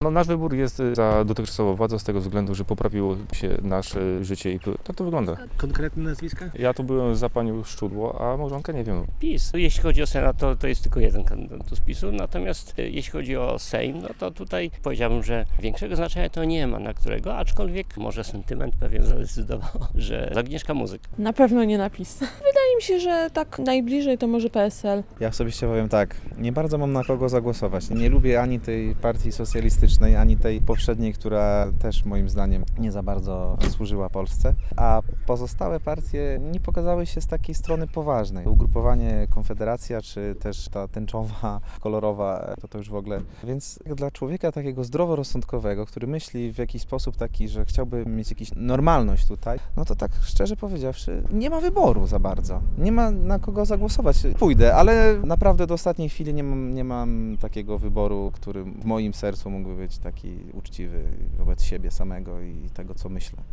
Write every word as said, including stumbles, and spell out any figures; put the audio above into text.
No, nasz wybór jest za dotychczasową władzą z tego względu, że poprawiło się nasze życie i tak to wygląda. Konkretne nazwiska? Ja tu byłem za panią Szczudło, a małżonka nie wiem. PiS. Jeśli chodzi o Senat, to, to jest tylko jeden kandydat z PiSu, natomiast jeśli chodzi o Sejm, no to tutaj powiedziałbym, że większego znaczenia to nie ma, na którego, aczkolwiek może sentyment pewien zadecydował, że Agnieszka Muzyk. Na pewno nie na PiS. Wydaje mi się, że tak najbliżej to może P S L. Ja osobiście powiem tak, nie bardzo mam na kogo zagłosować. Nie lubię ani tej partii socjalistycznej, ani tej poprzedniej, która też moim zdaniem nie za bardzo służyła Polsce, a pozostałe partie nie pokazały się z takiej strony poważnej. Ugrupowanie Konfederacja, czy też ta tęczowa, kolorowa, to to już w ogóle. Więc dla człowieka takiego zdroworozsądkowego, który myśli w jakiś sposób taki, że chciałby mieć jakąś normalność tutaj, no to tak szczerze powiedziawszy, nie ma wyboru za bardzo. Nie ma na kogo zagłosować. Pójdę, ale naprawdę do ostatniej chwili nie mam, nie mam takiego wyboru, który w moim sercu mógłby być taki uczciwy wobec siebie samego i tego, co myślę.